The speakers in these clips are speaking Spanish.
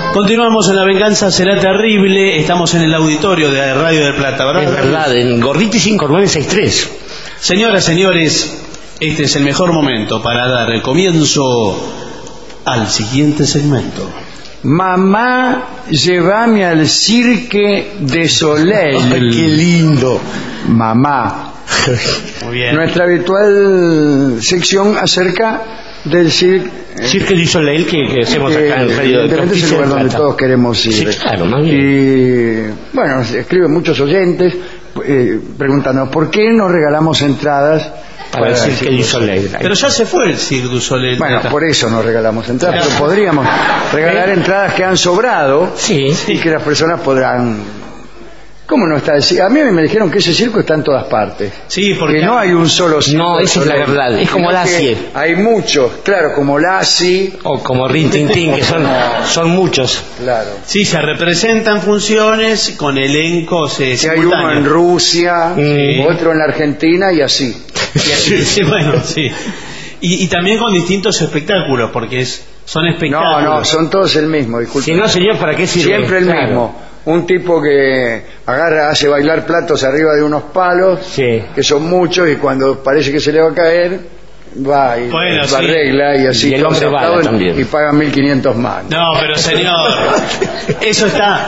Continuamos en La Venganza Será Terrible. Estamos en el auditorio de Radio del Plata, ¿verdad? Es verdad, en Gorditi 5963. Señoras, señores, este es el mejor momento para dar el comienzo al siguiente segmento. Mamá, llévame al Cirque de Soleil. Ay, qué lindo. Mamá. Muy bien. Nuestra habitual sección acerca del Cirque du Soleil que hacemos acá en Radio del Plata. Es el lugar donde todos queremos ir. Sí, claro, más bien. Y bueno, escriben muchos oyentes preguntando ¿por qué no regalamos entradas para el Cirque du Soleil? Pero ya se fue el Cirque du Soleil. Bueno, por eso no regalamos entradas, pero podríamos regalar entradas que han sobrado, sí, y que las personas podrán... ¿Cómo no está? A mí me dijeron que ese circo está en todas partes. Sí, porque que no hay un solo circo. No, esa es la verdad. Es como Lassie. Hay muchos, claro, como Lassie. O como Rin Tin Tin, que son muchos. Claro. Sí, se representan funciones con elencos Que hay simultáneos. uno en Rusia, otro en la Argentina y así. Sí, bueno, sí. Y también con distintos espectáculos, porque son espectáculos. No, son todos el mismo, disculpe. Si no, señor, ¿para qué sirve? Siempre el mismo. Un tipo que hace bailar platos arriba de unos palos, sí, que son muchos, y cuando parece que se le va a caer, va y bueno, lo arregla, y así y el hombre bala también. Y pagan 1.500 más. No, pero señor, eso está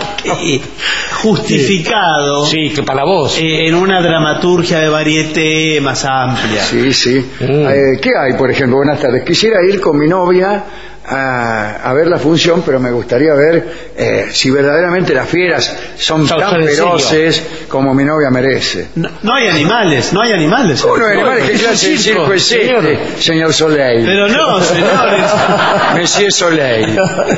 justificado. Sí, que para vos. En una dramaturgia de varieté más amplia. Sí. ¿Qué hay, por ejemplo? Buenas tardes. Quisiera ir con mi novia a ver la función, pero me gustaría ver si verdaderamente las fieras son tan feroces como mi novia merece. No hay animales. ¿Cómo no hay animales? ¿Qué clase de circo es este, señor Soleil? Pero no, señores. Monsieur Soleil.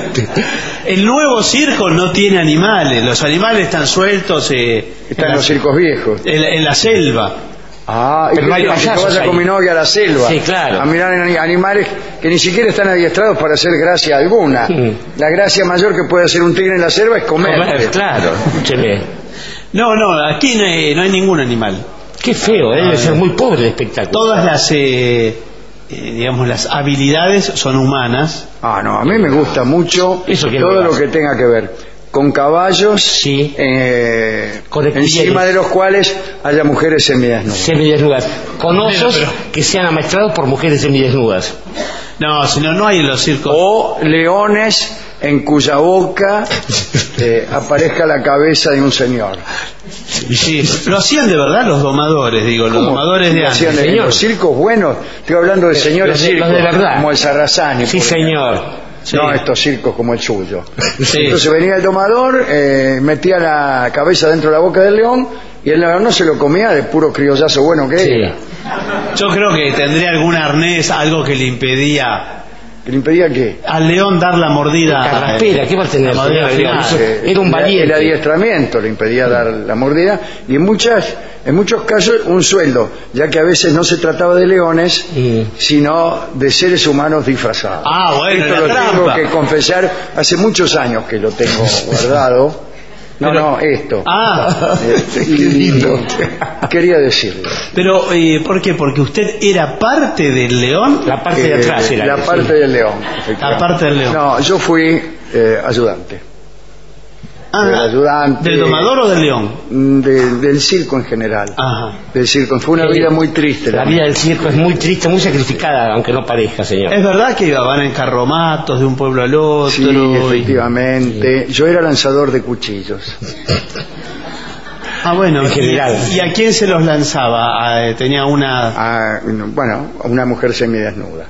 El nuevo circo no tiene animales. Los animales están sueltos Están en los circos viejos. en la selva. Pero no hay payasos vaya ahí. con mi novia a la selva, sí, claro, a mirar animales que ni siquiera están adiestrados para hacer gracia alguna. La gracia mayor que puede hacer un tigre en la selva es comer. Claro, escúcheme. No, aquí no hay ningún animal. Qué feo, debe ser muy pobre el espectáculo. Todas las digamos, las habilidades son humanas. No, a mí me gusta mucho Eso que todo lo que tenga que ver con caballos, sí, encima de los cuales haya mujeres semidesnudas. Con osos que sean amaestrados por mujeres semidesnudas. No, sino no hay en los circos. O leones en cuya boca aparezca la cabeza de un señor. Sí, lo hacían de verdad los domadores, los domadores de antes. En los circos buenos, estoy hablando de señores circos, de verdad, como el Sarrazani. Sí, señor. Sí. No estos circos como el suyo. Sí. Entonces venía el domador, metía la cabeza dentro de la boca del león, y el león no se lo comía de puro criollazo bueno que era. Yo creo que tendría algún arnés, algo que le impedía... ¿Que le impedía qué? Al león dar la mordida. Carraspera, ¿qué va a tener? Era un valiente. El adiestramiento le impedía dar la mordida, y en muchos casos un sueldo, ya que a veces no se trataba de leones, sino de seres humanos disfrazados. Bueno, esto lo tengo que confesar, hace muchos años que lo tengo guardado. Esto. Qué lindo. Quería decirlo. Pero, ¿por qué? Porque usted era parte del león. La parte de atrás era. La parte del león. La parte del león. No, yo fui ayudante. Ayudante. ¿Del domador o del león? Del circo en general. Ajá. Del circo. Fue una vida muy triste. La vida del circo es muy triste, muy sacrificada, aunque no parezca, señor. Es verdad que van en carromatos de un pueblo al otro. Sí, efectivamente. Sí. Yo era lanzador de cuchillos. Bueno, en general. ¿Y a quién se los lanzaba? Tenía una... una mujer semidesnuda.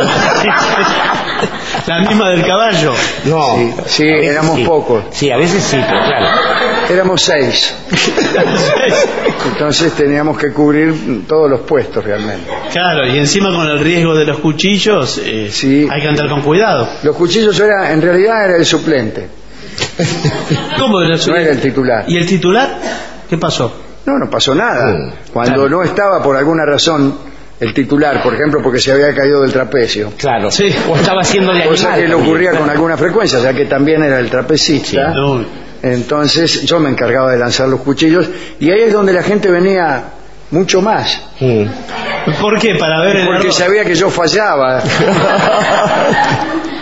La misma del caballo. No. Sí, éramos pocos. Sí, a veces sí, pero claro. Éramos 6. Entonces teníamos que cubrir todos los puestos realmente. Claro, y encima con el riesgo de los cuchillos, hay que andar con cuidado. Los cuchillos en realidad era el suplente. ¿Cómo era el suplente? No era el titular. ¿Y el titular? ¿Qué pasó? No pasó nada. Cuando no estaba por alguna razón el titular, por ejemplo, porque se había caído del trapecio. Claro. Sí. O estaba haciendo de cosa animal. Que le ocurría con alguna frecuencia, ya que también era el trapecista. Sí. Entonces yo me encargaba de lanzar los cuchillos, y ahí es donde la gente venía mucho más. ¿Por qué? Para ver porque sabía que yo fallaba.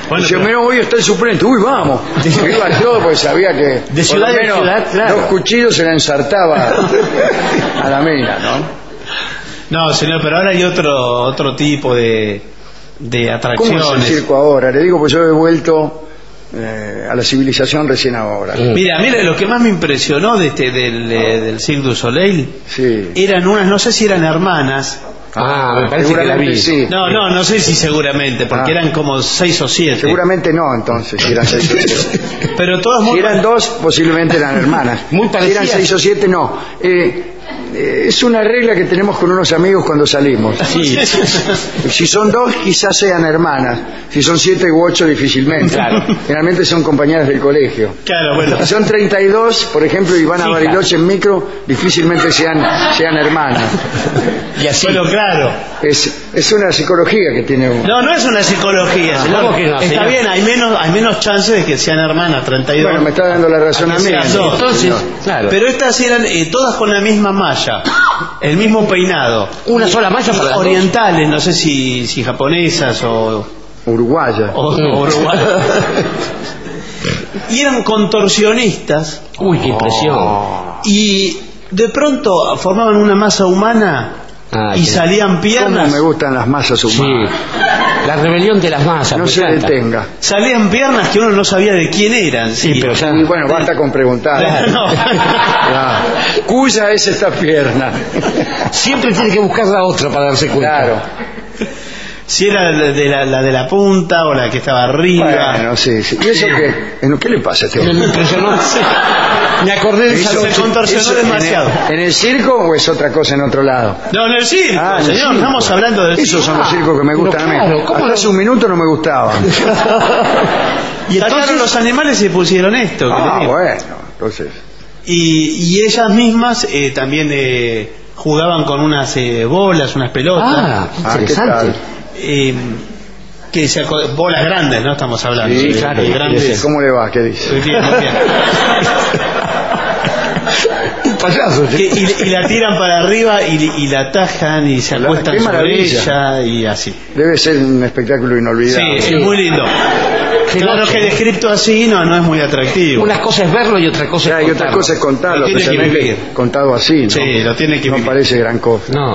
Bueno, Dice, pero- mira, hoy está el suplente, uy, vamos. Iba todo porque sabía que De ciudad por lo en menos ciudad, claro. 2 cuchillos se la ensartaba a la mina, ¿no? No, señor, pero ahora hay otro tipo de ¿Cómo es el atracciones. circo ahora? Le digo, pues yo he vuelto a la civilización recién ahora. Mira, lo que más me impresionó del Cirque du Soleil Sí. eran unas, no sé si eran hermanas. Me parece que la Seguramente vi. sí. No sé si seguramente, porque eran como 6 o 7. Seguramente no, entonces, si eran 6 o 7. Pero todas muy... Si eran 2, posiblemente eran hermanas. Muy Si parecidas. eran 6 o 7, no. Es una regla que tenemos con unos amigos cuando salimos. Sí. Si son 2, quizás sean hermanas. Si son 7 u 8, difícilmente. Claro. Generalmente son compañeras del colegio. Claro, bueno. Si son 32, por ejemplo, y van a Hijas. Bariloche en micro, difícilmente sean hermanas. Y así. Bueno, claro. Es una psicología que tiene uno. No es una psicología, señor. ¿cómo que no, Está señor? bien, hay menos chances de que sean hermanas, 32. Bueno, me está dando la razón a Que mí. sean dos. Entonces, claro. Pero estas eran todas con la misma malla, el mismo peinado. Una sola malla para las dos. Orientales, no sé si japonesas o Uruguaya. uruguayas. Y eran contorsionistas Uy, qué impresión. y de pronto formaban una masa humana y qué- salían ¿Cómo piernas. me gustan las masas Sí. humanas? La rebelión de las masas. No me se encanta. detenga. Salían piernas que uno no sabía de quién eran. Sí, pero ya. Y bueno, basta con preguntar. No. Claro. ¿Cuya es esta pierna? Siempre tiene que buscar la otra para darse cuenta. Claro. Si era la de la punta o la que estaba arriba. Bueno, sí. ¿Y eso qué? ¿Qué le pasa a este Me hombre? impresionó. Me acordé de Eso esa se contorsionó ¿Eso demasiado. ¿En el circo o es otra cosa en otro lado? No, en el circo, Ah, en el señor, circo. estamos hablando del Esos son los circos que me gustan pero a mí. claro, ¿cómo Hasta no? hace un minuto no me gustaban. Y sacaron los animales y pusieron esto. que le digo. Bueno, entonces. Y ellas mismas también jugaban con unas bolas, unas pelotas. ¿qué Interesante. tal? Bolas grandes, ¿no? Estamos hablando. Sí, claro, grandes. ¿Cómo le va? ¿Qué dice? Muy bien, muy bien. Payaso. Y la tiran para arriba y la atajan y se acuestan qué sobre maravilla. ella y así. Debe ser un espectáculo Sí, inolvidable. es muy lindo. Claro que descrito así no es muy atractivo. Una cosa es verlo y otra cosa Ya, es y otra contarlo. cosa es contarlo, Lo tiene que especialmente vivir. contado así, ¿no? Sí, lo tiene que No vivir. parece gran cosa. No.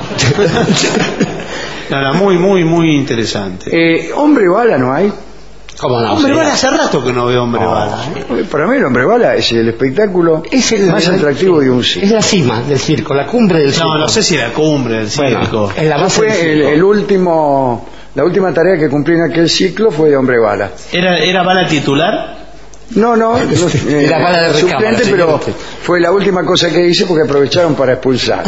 No, muy, muy, muy interesante. Hombre bala no hay. ¿Cómo no? Hombre señor? bala, hace rato que no veo hombre bala. Para mí el hombre bala es el espectáculo Es el más atractivo de un circo. Es la cima del circo, la cumbre del circo. No sé si la cumbre del circo. Bueno, en la base del Fue circo. la última tarea que cumplí en aquel ciclo fue de hombre bala. ¿Era bala titular? No, La bala de recámara, suplente, señor. pero fue la última cosa que hice porque aprovecharon para expulsar.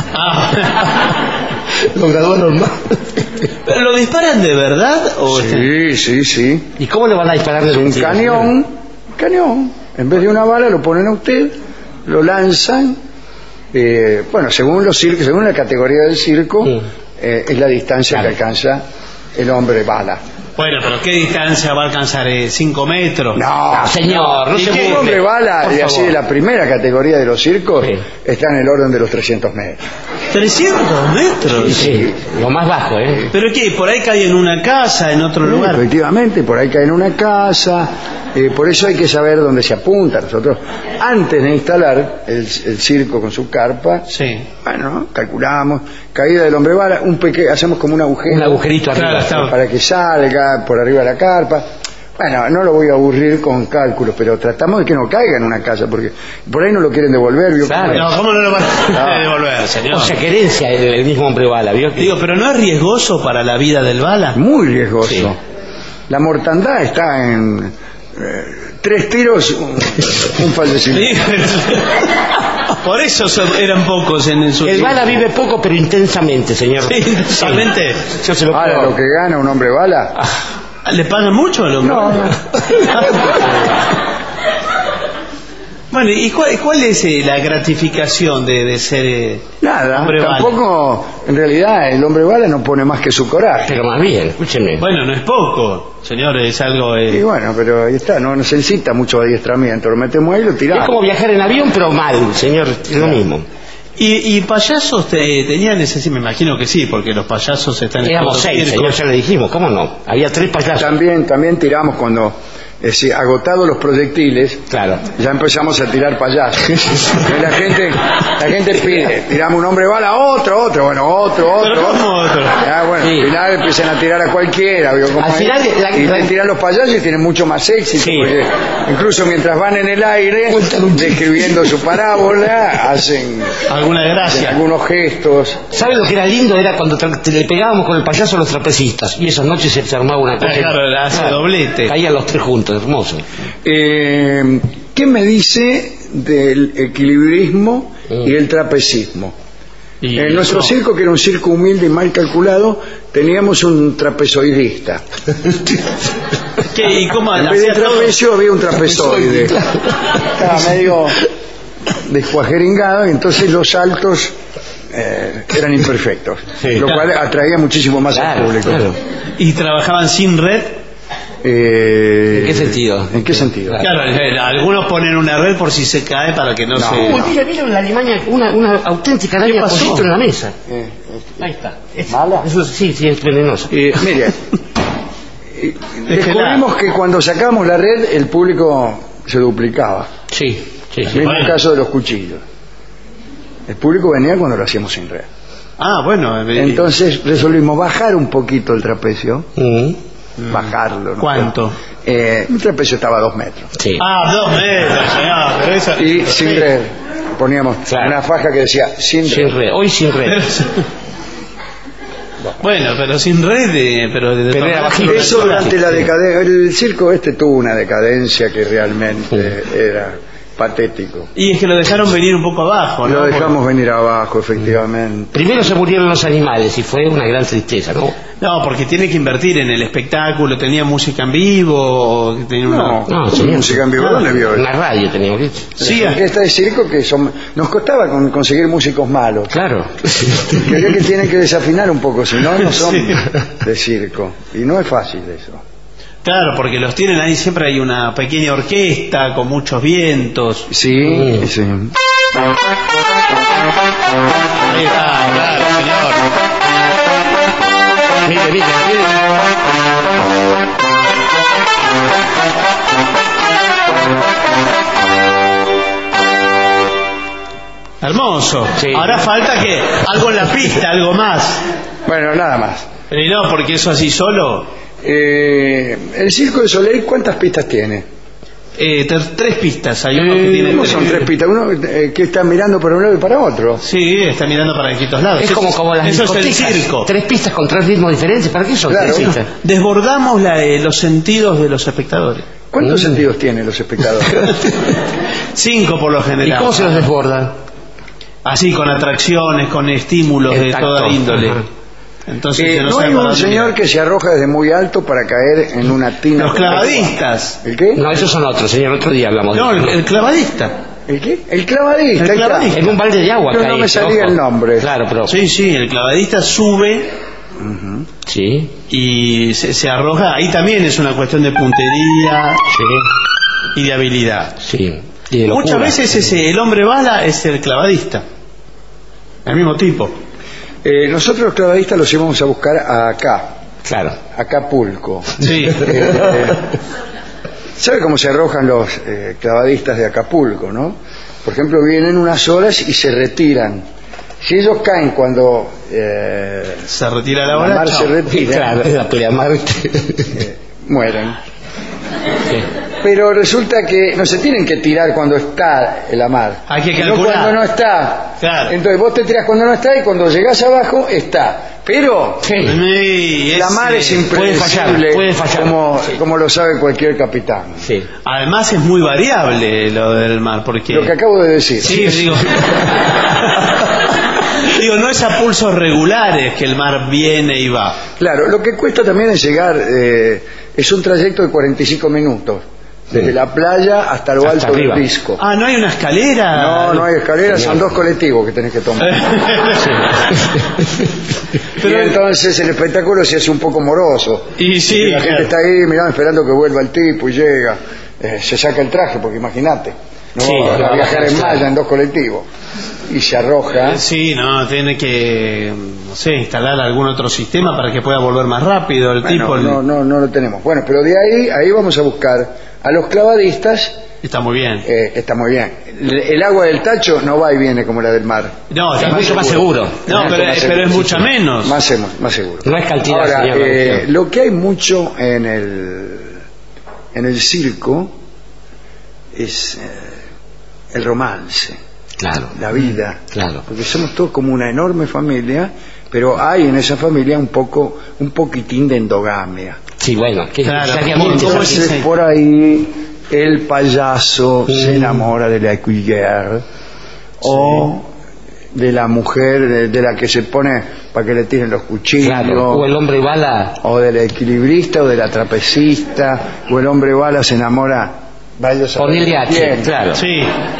Lo graduaron más. ¿Pero lo disparan de verdad? ¿O Sí. ¿Y cómo le van a disparar de Un cañón. En vez de una bala lo ponen a usted, lo lanzan. Bueno, según los circos, según la categoría del circo, Sí. es la distancia Claro. que alcanza el hombre bala. Bueno, pero ¿qué distancia va a alcanzar? ¿5 metros? No, señor, no ¿Y se qué burle. hombre bala? Por Y así favor. de la primera categoría de los circos Sí. está en el orden de los 300 metros. ¿300 metros? Sí, lo más bajo, ¿eh? ¿Pero qué? ¿Por ahí cae en una casa, en otro lugar? Efectivamente, por ahí cae en una casa, por eso hay que saber dónde se apunta. Nosotros, antes de instalar el circo con su carpa, Sí. bueno, calculamos, caída del hombre bala, hacemos como un agujero. Un agujerito arriba. Claro, está. Para que salga por arriba de la carpa. Bueno, no lo voy a aburrir con cálculos, pero tratamos de que no caiga en una casa, porque por ahí no lo quieren devolver. ¿Vio? Claro. No, ¿cómo no lo van a devolver, señor? O sea, que herencia el mismo hombre bala, ¿vio? Digo, pero ¿no es riesgoso para la vida del bala? Muy riesgoso. Sí. La mortandad está en 3 tiros, un fallecimiento. Sí, pero- Por eso eran pocos en su El tiempo. bala vive poco pero intensamente, señor. Sí, intensamente. Yo se lo Ahora, puedo- lo que gana un hombre bala, ¿Le pagan mucho al hombre? No. Bueno, ¿y cuál es la gratificación de ser nada, hombre bala? tampoco, en realidad, el hombre bala no pone más que su coraje. Pero más bien, escúcheme. Bueno, no es poco, señor, es algo... Y bueno, pero ahí está, no se necesita mucho adiestramiento, lo metemos ahí y lo Es tiramos. como viajar en avión, pero mal, señor, es lo mismo. ¿Y payasos tenían ese? Sí, me imagino que sí, porque los payasos están en... Éramos 6, señor, ya le dijimos, ¿cómo no? Había 3 payasos. También tiramos cuando... agotados los proyectiles, claro, ya empezamos a tirar payasos. la gente pide, tiramos un hombre bala, otro, otro. Bueno, Sí. Al final empiezan a tirar a cualquiera. Al final y tiran los payasos y tienen mucho más éxito. Sí. Porque incluso mientras van en el aire, describiendo su parábola, hacen alguna gracia, algunos gestos. ¿Sabe lo que era lindo? Era cuando le pegábamos con el payaso a los trapecistas. Y esas noches se armaba una cosa. Claro, hace doblete. Caían los 3 juntos, hermoso. ¿Qué me dice del equilibrismo y el trapecismo? En nuestro circo, que era un circo humilde y mal calculado, teníamos un trapezoidista. ¿Y cómo en vez de trapecio había un trapezoide. Estaba medio descuajeringado y entonces los saltos eran imperfectos, lo cual atraía muchísimo más al público. Claro. ¿Y trabajaban sin red? ¿En qué sentido? ¿En qué sentido? Claro, algunos ponen una red por si se cae para que no se... Uy, mira en la Alemania una auténtica araña pasó en la mesa. Ahí está. ¿Mala? Eso, sí, es venenosa. Mire, descubrimos que cuando sacamos la red el público se duplicaba. Sí. Mismo caso de los cuchillos. El público venía cuando lo hacíamos sin red. Bueno. Entonces resolvimos bajar un poquito el trapecio. Bajarlo, ¿no? ¿Cuánto? El trapecio estaba a 2 metros. Sí. 2 metros, señor. Pero eso... Y sin red. Poníamos una faja que decía sin red. Hoy sin red. Bueno, pero sin red, pero era bajito. Eso durante la decadencia. El circo tuvo una decadencia que realmente era patético. Y es que lo dejaron venir un poco abajo, ¿no? Lo dejamos venir abajo, efectivamente. Primero se murieron los animales y fue una gran tristeza, ¿no? No, porque tiene que invertir en el espectáculo. ¿Tenía música en vivo? ¿Tenía música en vivo? ¿Dónde vio? En la radio teníamos que... Sí, orquesta de circo que nos costaba conseguir músicos malos. Claro. Creo que tienen que desafinar un poco, si no son de circo. Y no es fácil eso. Claro, porque los tienen ahí, siempre hay una pequeña orquesta con muchos vientos. Sí. Ahí está, claro, señor. Mire. Hermoso. Sí. Ahora falta que algo en la pista, algo más. Bueno, nada más. Y no, porque eso así solo. El Circo de Soleil, ¿cuántas pistas tiene? 3 pistas. Hay uno que tiene... ¿Cómo son 3 pistas? Uno que está mirando para un lado y para otro. Sí, está mirando para distintos lados. Es como las eso discotecas. Es el circo. 3 pistas con 3 ritmos diferentes. ¿Para qué son 3 pistas? Desbordamos los sentidos de los espectadores. ¿Cuántos sentidos tienen los espectadores? 5 por lo general. ¿Y cómo se los desborda? Así, con atracciones, con estímulos de toda índole. Ajá. Entonces, no hay un señor que se arroja desde muy alto para caer en una tina. Los clavadistas. ¿El qué? No, esos son otros, señor. Otro día hablamos de eso. El clavadista. ¿El qué? El clavadista. El clavadista. En un balde de agua. No me salía el nombre. Claro, pero... Sí, el clavadista sube. Sí. Y se arroja. Ahí también es una cuestión de puntería y de habilidad. Sí. Y de muchas veces el hombre bala es el clavadista. El mismo tipo. Nosotros los clavadistas los íbamos a buscar acá. Claro. Acapulco. Sí. ¿Sabe cómo se arrojan los clavadistas de Acapulco, no? Por ejemplo, vienen unas horas y se retiran. Si ellos caen cuando se retira la hora, mar se retira, claro, la pleamar, mueren. Sí. Pero resulta que no se tienen que tirar cuando está la mar. Hay que no calcular. cuando no está. Claro. Entonces vos te tirás cuando no está y cuando llegás abajo está. Pero la mar es impredecible. Puede fallar. Como lo sabe cualquier capitán. Sí. Además es muy variable lo del mar, porque... Lo que acabo de decir. Sí, digo... Digo, no es a pulsos regulares que el mar viene y va. Claro, lo que cuesta también es llegar, es un trayecto de 45 minutos. Desde la playa hasta lo alto del Risco. ¿No hay una escalera? No hay escalera, son 2 colectivos que tenés que tomar. Pero entonces el espectáculo se hace un poco moroso. Y sí, la gente está ahí mirando, esperando que vuelva el tipo y llega. Se saca el traje, porque imagínate. No Sí, va no a va a viajar en bajar, malla en 2 colectivos. Y se arroja. Sí, no, tiene que, no sé, instalar algún otro sistema para que pueda volver más rápido el Bueno, tipo. no lo tenemos. Bueno, pero de ahí vamos a buscar a los clavadistas. Está muy bien. Está muy bien. El agua del Tacho no va y viene como la del mar. No, Es mucho más seguro. No, pero es mucha menos. Más seguro. No es cantidad, Ahora, señor. lo que hay mucho en el circo es el romance, Claro. la vida. Claro. Porque somos todos como una enorme familia, pero hay en esa familia un poquitín de endogamia. Sí, bueno, que Claro, necesariamente ¿cómo es es Entonces, ese? por ahí el payaso se enamora de la cuillère o de la mujer de la que se pone para que le tiren los cuchillos, Claro. O el hombre bala. o del equilibrista o de la trapecista, o el hombre bala se enamora, vaya a saber Ponele H, quién. claro. Sí.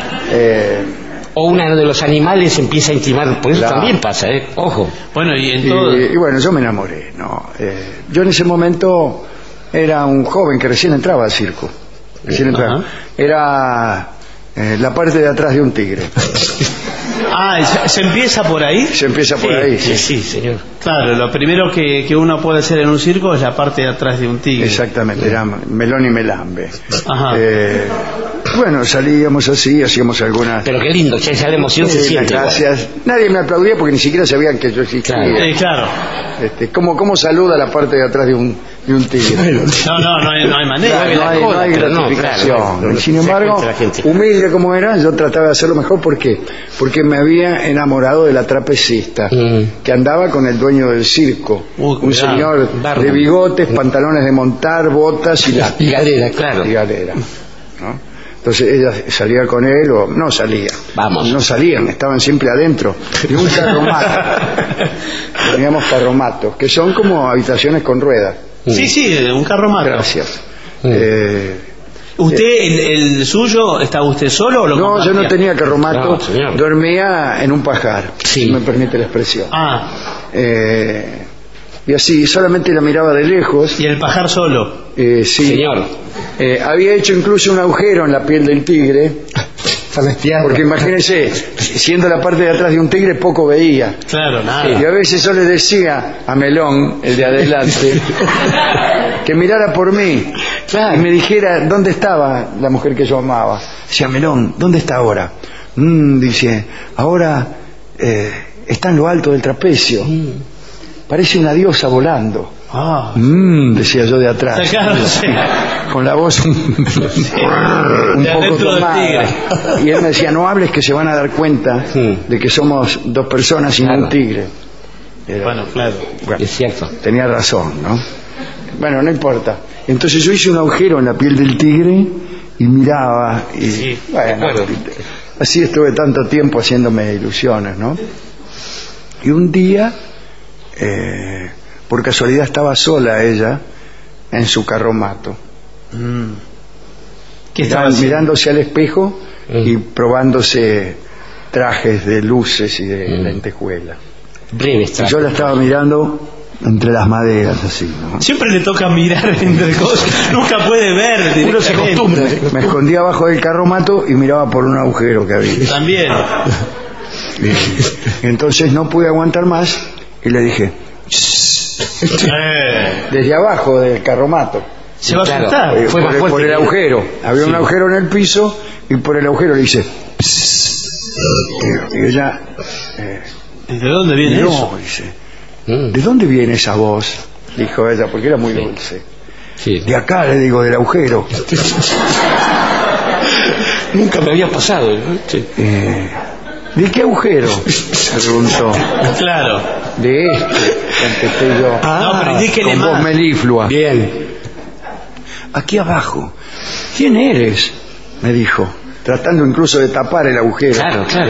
O uno de los animales empieza a intimar. Por eso Claro. también pasa, ¿eh? Ojo. Bueno, y en todo. Y bueno, yo me enamoré, ¿no? Yo en ese momento era un joven que recién entraba al circo. Recién entraba. Ajá. Era la parte de atrás de un tigre. ¿Se empieza por ahí? Se empieza por ahí, sí. Sí, señor. Claro, lo primero que uno puede hacer en un circo es la parte de atrás de un tigre. Exactamente, era Melón y Melambe. Ajá. Bueno, salíamos así, hacíamos algunas... Pero qué lindo, che, ya la emoción se siente. Gracias. Nadie me aplaudía porque ni siquiera sabían que yo existía. Claro. Claro. ¿Cómo saluda la parte de atrás de un tigre? No hay manera. Claro, no hay pero no, gratificación. claro, Sin se embargo, cuenta la gente. humilde como era, yo trataba de hacerlo mejor. ¿Por qué? Porque me había enamorado de la trapecista, que andaba con el dueño del circo. Un cuidado. señor Barnum. de bigotes, pantalones de montar, botas y la Y galera, claro. y galera, ¿no? Entonces ella salía con él o no salía. Vamos. No salían, estaban siempre adentro de un carromato. Teníamos carromatos, que son como habitaciones con ruedas. Sí, un carromato. Gracias. ¿Usted, el suyo, estaba usted solo o lo No, yo no compartía? tenía carromato, No, señor. dormía en un pajar, Sí. si me permite la expresión. Y así, solamente la miraba de lejos. ¿Y el pajar solo? Sí. Señor. Había hecho incluso un agujero en la piel del tigre, porque imagínense, siendo la parte de atrás de un tigre poco veía. Claro, nada. Y a veces yo le decía a Melón, el de adelante, que mirara por mí y me dijera dónde estaba la mujer que yo amaba. Decía, Melón, ¿dónde está ahora? Dice, ahora está en lo alto del trapecio. Parece una diosa volando. Decía yo de atrás, Claro, sí. con la voz un De poco adentro del tomada. tigre. Y él me decía, no hables que se van a dar cuenta de que somos dos personas y no un tigre. Bueno, claro. Bueno, Es cierto. tenía razón, ¿no? Bueno, no importa. Entonces yo hice un agujero en la piel del tigre y miraba y Sí, bueno, bueno. así estuve tanto tiempo haciéndome ilusiones, ¿no? Y un día por casualidad estaba sola ella en su carromato, ¿Qué estaba haciendo? mirándose al espejo y probándose trajes de luces y de lentejuelas. Breve Y extracto. yo la estaba mirando entre las maderas así, ¿no? Siempre le toca mirar entre cosas. Nunca puede ver. Uno se acostumbra. Me escondía abajo del carromato y miraba por un agujero que había. También. Entonces no pude aguantar más y le dije, desde abajo del carromato, Se va a Claro. asustar. Fue más por fuerte el que- agujero. Había un agujero en el piso y por el agujero le hice. Y ella ¿De dónde viene miró, eso? dice, ¿de dónde viene esa voz? Dijo ella, porque era muy dulce. Sí. De acá, le digo, del agujero. Nunca me había pasado. ¿no? Sí. ¿De qué agujero? Preguntó. Claro. De este, contesté yo. No, pero indíquele con voz más. meliflua. Bien. Aquí abajo. ¿Quién eres? Me dijo, tratando incluso de tapar el agujero. Claro, claro.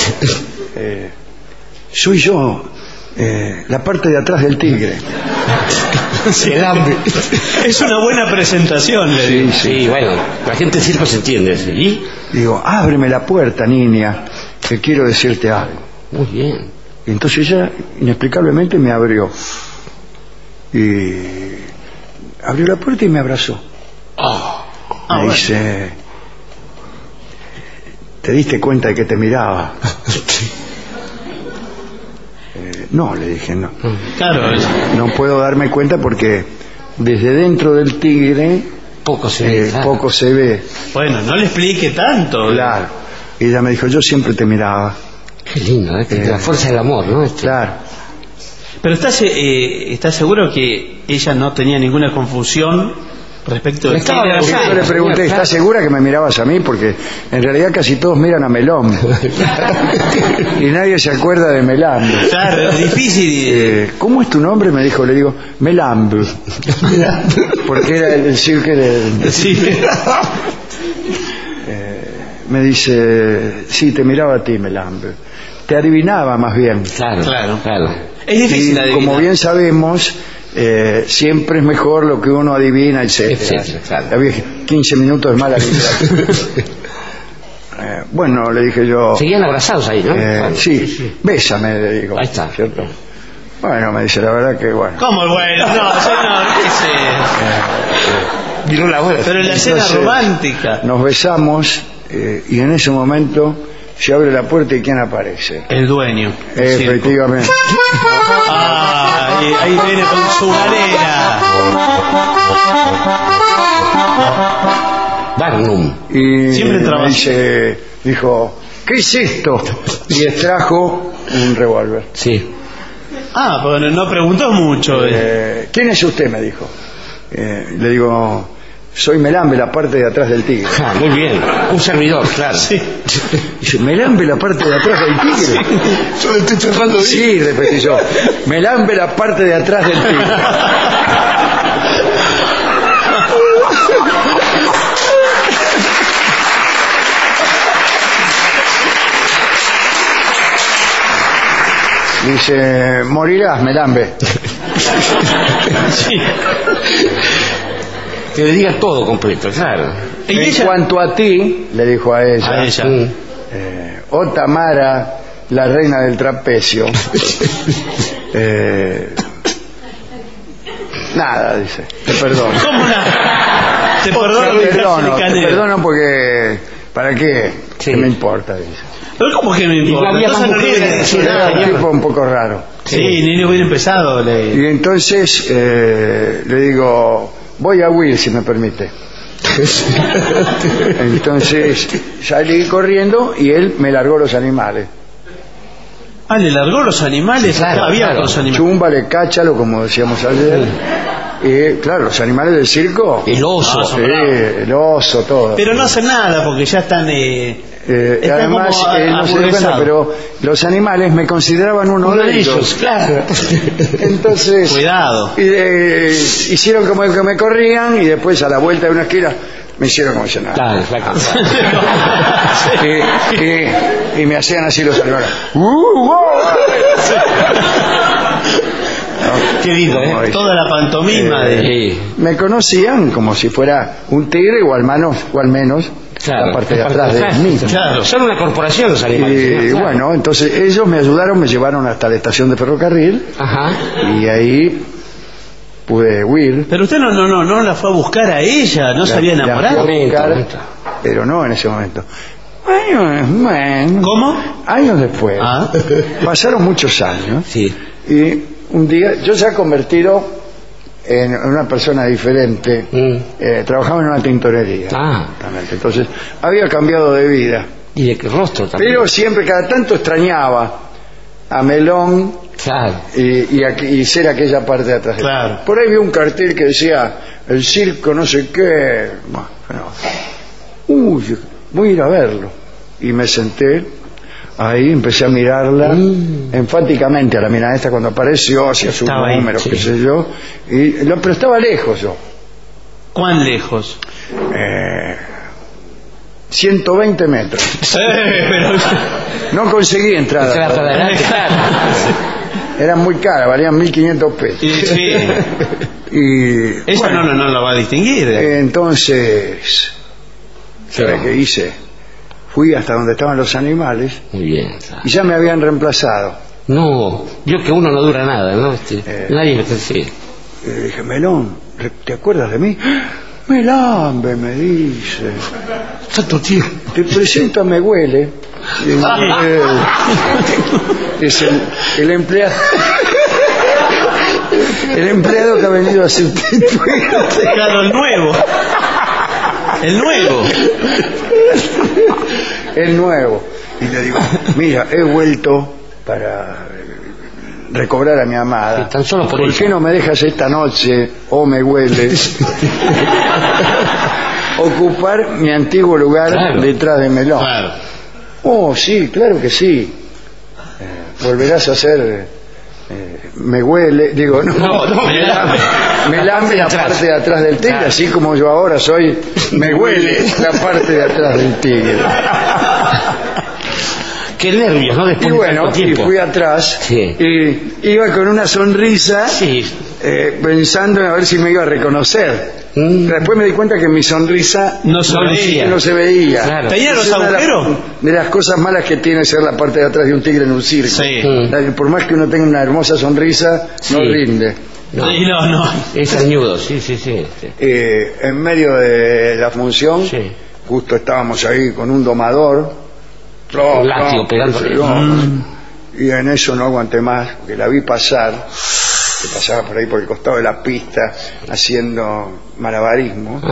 Soy yo, la parte de atrás del tigre. El hambre. Es una buena presentación, le digo. Sí, bueno, la gente del circo se entiende. ¿Sí? Digo, ábreme la puerta, niña, que quiero decirte algo. Muy bien. Y entonces ella inexplicablemente me abrió. Y abrió la puerta y me abrazó. Me bueno. dice, ¿te diste cuenta de que te miraba? No, le dije, no. Claro. No puedo darme cuenta porque desde dentro del tigre Poco se ve. Claro. poco se ve. Bueno, no le explique tanto. Claro. Y ella me dijo, yo siempre te miraba. Qué lindo, la fuerza del amor, ¿no? Claro. Pero ¿estás seguro que ella no tenía ninguna confusión respecto de Estaba quién era abrazado. Yo le pregunté, ¿estás segura que me mirabas a mí? Porque en realidad casi todos miran a Melón. Y nadie se acuerda de Melambe. Claro, es difícil. ¿Cómo es tu nombre? Me dijo, le digo, Melambe. Porque era el circo de... Sí. Me dice, sí, te miraba a ti, Melambe. Te adivinaba más bien. Claro, Claro. claro. Es difícil Y adivinar. como bien sabemos, siempre es mejor lo que uno adivina, etcétera. Claro. Había 15 minutos de mala literatura. Bueno, le dije yo, Seguían abrazados ahí, ¿no? Claro. sí, bésame, le digo. Ahí está. ¿Cierto? Bueno, me dice, la verdad que bueno. ¿Cómo bueno? No, señor, ¿qué Vino la hora. Pero en la escena Entonces, romántica. Nos besamos y en ese momento se abre la puerta y ¿quién aparece? El dueño. del circo. Efectivamente. Ah, ahí viene con su galera. Barnum. Y Siempre me trabaja. dijo, ¿qué es esto? Y extrajo un revólver. Sí. Ah, bueno, no preguntó mucho. ¿Quién es usted? Me dijo. Le digo, soy Melambe, la parte de atrás del tigre. Ah, muy bien. Un servidor, claro. Sí. Dice, ¿Melambe la parte de atrás del tigre? Yo le estoy tratando de Sí, repetí yo. Melambe la parte de atrás del tigre. Dice, morirás, Melambe. Sí. Que le diga todo completo, claro. ¿Y En ella? cuanto a ti, le dijo a ella, A ella. oh Tamara, la reina del trapecio. Nada, dice, te perdono. ¿Cómo nada? Te perdono, Te perdono porque, ¿para qué? Sí. ¿Qué me importa? Dice. Pero ¿cómo que no importa? había Entonces más no le hubiera mujeres, dicho sí, nada. Era un tipo un poco raro. Sí, ni le hubiera empezado. Y entonces le digo, voy a Will si me permite. Entonces salí corriendo y él me largó los animales. Ah, le largó los animales. Claro, Había claro. otros animales. Chúmbale, cáchalo, como decíamos ayer. Y claro, los animales del circo. El oso. Ah, Sí, el oso, todo. Pero no hacen nada porque ya están. Están Además, como él no se dio cuenta, aburguesados. pero los animales me consideraban uno de ellos. claro. Entonces, Cuidado. hicieron como que me corrían y después a la vuelta de una esquina me hicieron como si nada. Claro, claro. Y me hacían así los animales. Qué lindo, Como dice. Toda la pantomima de. Sí. Me conocían como si fuera un tigre o al menos Claro, la parte de atrás de mí. Claro. Son una corporación los animales. Y ¿no? Claro. bueno, entonces ellos me ayudaron, me llevaron hasta la estación de ferrocarril Ajá. y ahí pude huir. Pero usted no la fue a buscar a ella, no se había La enamorado. fui a buscar, Momento. pero no en ese momento. Bueno, ¿Cómo? años después, Ah. pasaron muchos años Sí. y un día yo ya convertido en una persona diferente, trabajaba en una tintorería. Ah. Exactamente. Entonces había cambiado de vida, Y de qué rostro también. pero siempre cada tanto extrañaba a Melón Claro. y ser aquella parte de atrás. Claro. Por ahí vi un cartel que decía el circo no sé qué. Bueno, uy, voy a ir a verlo. Y me senté ahí, empecé a mirarla enfáticamente a la mina esta cuando apareció, hacía sus Estaba ahí, números, sí. qué sé yo, pero estaba lejos yo. ¿Cuán lejos? 120 metros. Pero. No conseguí entrada. Claro, para adelante, claro. Eran muy caras, valían 1.500 pesos. Sí. Y Ella bueno, no la va a distinguir. entonces, ¿sabes qué hice? Fui hasta donde estaban los animales Muy bien. Claro. y ya me habían reemplazado. No, yo que uno no dura nada, ¿no? Nadie me sí. Y le dije, Melón, ¿te acuerdas de mí? Melambe, me dice. Tanto tiempo. Te presento a Me Huele. Es el empleado. El empleado que ha venido a sustituir. Claro, el nuevo. El nuevo. Y le digo, mira, he vuelto para recobrar a mi amada. Tan solo por qué no me dejas esta noche, Me Huele, ocupar mi antiguo lugar detrás de Melón? Claro. Oh, sí, claro que sí. Volverás a ser Me Huele, digo, Melambe la parte de atrás del tigre, así como yo ahora soy Me Huele la parte de atrás del tigre. Qué nervios, ¿no? Después y bueno, y fui atrás y iba con una sonrisa pensando en a ver si me iba a reconocer. Después me di cuenta que mi sonrisa no se veía. Claro. ¿Tenía los agujeros? De las cosas malas que tiene ser la parte de atrás de un tigre en un circo. Sí. Por más que uno tenga una hermosa sonrisa, no rinde. No. Es añudo, sí. En medio de la función, justo estábamos ahí con un domador. Un látigo pegándole. Y en eso no aguanté más, porque la vi pasar, que pasaba por ahí por el costado de la pista, haciendo malabarismo.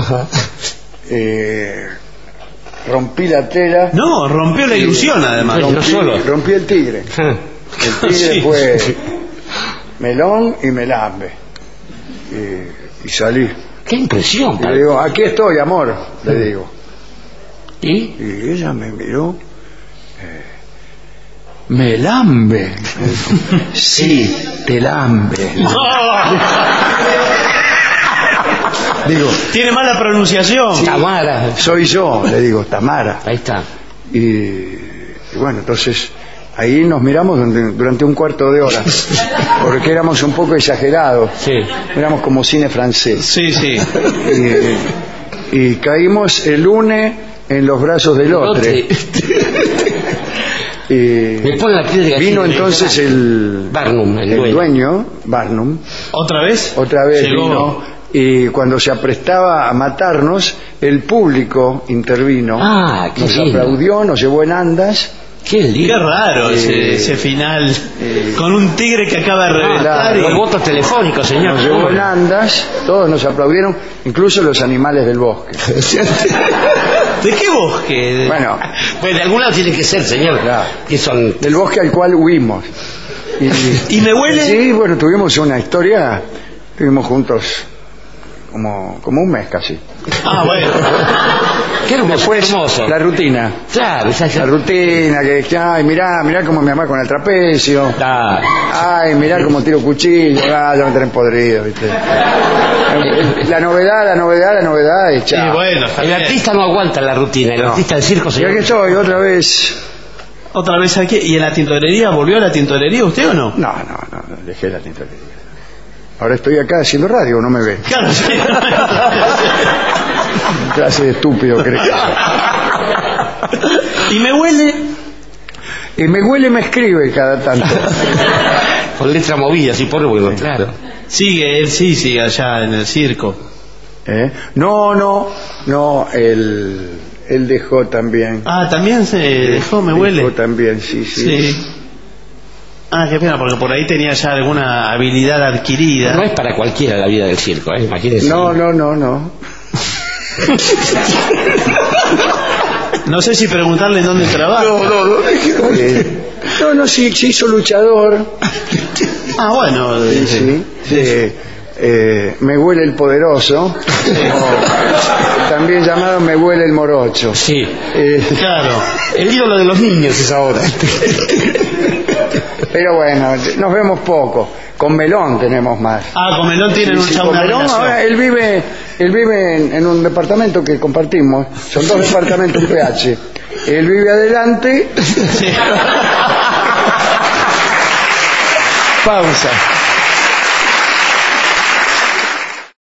Rompí la tela. No, rompió la ilusión además. Rompí el tigre. El tigre fue Melón y Melambe. Y salí. ¡Qué impresión! Y le digo, aquí estoy, amor, le digo. Y ella me miró. Melambe. Sí, te lambe. Digo, tiene mala pronunciación. Sí, Tamara. Soy yo, le digo, Tamara. Ahí está. Y bueno, entonces ahí nos miramos durante un cuarto de hora, porque éramos un poco exagerados. Éramos como cine francés. Sí. Y caímos el lunes en los brazos del otro. Vino entonces el Barnum, el dueño, Barnum. ¿Otra vez? Otra vez llegó. Vino, y cuando se aprestaba a matarnos, el público intervino. Nos aplaudió, nos llevó en andas. Qué raro ese final, con un tigre que acaba de reventar. Los votos telefónicos, señor. Nos llevó en andas, todos nos aplaudieron, incluso los animales del bosque. ¿De qué bosque? Bueno, pues de algún lado tiene que ser, señor. Que son del bosque al cual huimos. ¿Y Me Huele? Sí, bueno, tuvimos una historia, estuvimos juntos como un mes casi. Bueno. Qué hermoso. La rutina. Claro, la rutina, que ay, mirá cómo me amá con el trapecio. Ay, mirá cómo tiro cuchillo. Ya me tenés podrido, ¿viste? La novedad es chao. Bueno, el artista no aguanta la rutina, el artista del circo se. Y aquí estoy, otra vez. ¿Otra vez aquí? ¿Y en la tintorería? ¿Volvió a la tintorería usted o no? No, dejé la tintorería. Ahora estoy acá haciendo radio, no me ve. Claro, sí. Clase de estúpido, creo. ¿Y Me Huele? Y Me Huele me escribe cada tanto. Con letra movida, así por bueno, claro. Él sigue allá en el circo. No, él dejó también. También se dejó Me Huele. Dejó también, sí. Qué pena, porque por ahí tenía ya alguna habilidad adquirida. No es para cualquiera la vida del circo, imagínese. No. No sé si preguntarle en dónde trabaja. No, sí, se hizo luchador. Bueno. Sí. Me Huele el Poderoso. También llamado Me Huele el Morocho. Sí. Claro. El ídolo de los niños es ahora. Pero bueno, nos vemos poco. Con Melón tenemos más. Con Melón tienen una Melón, ahora él vive en un departamento que compartimos. Son 2 departamentos PH. Él vive adelante. Sí. Pausa.